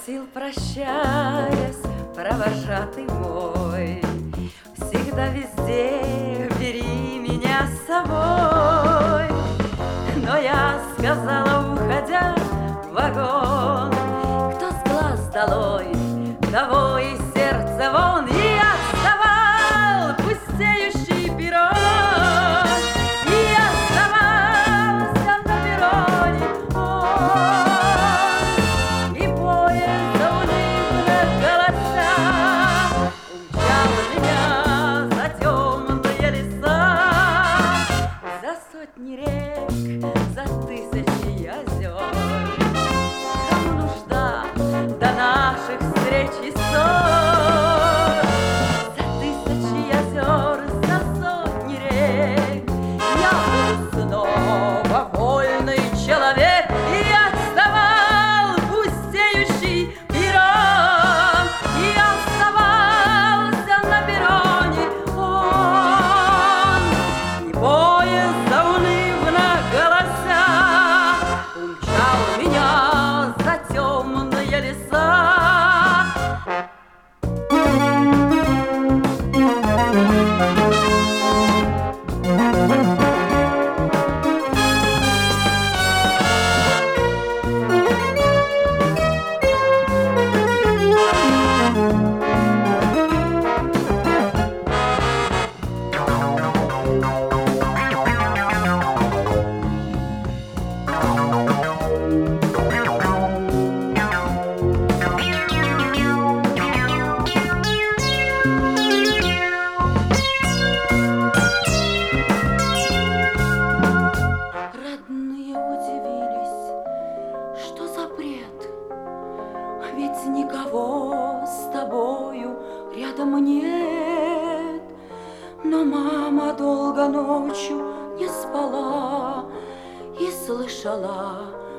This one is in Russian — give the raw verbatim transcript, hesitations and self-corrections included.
Просил, прощаясь, провожатый мой, всегда везде бери меня с собой. Но я сказала, уходя в вагон: кто с глаз долой, того и сердце вон. И отставал пустеющий перрон, и оставался на перроне он, и поезд заунывно голоса умчал меня за темные леса, за сотни рек, за тысячи озер. Кому нужда до наших встреч и ссор? За тысячи озер, за сотни рек я буду снова вольный человек. И отставал пустеющий перрон, и оставался на перроне он, и поезд заунывно голоса умчал меня за темные леса. Родные удивились, что за бред, ведь никого с тобою рядом нет. Но мама долго ночью не спала и слышала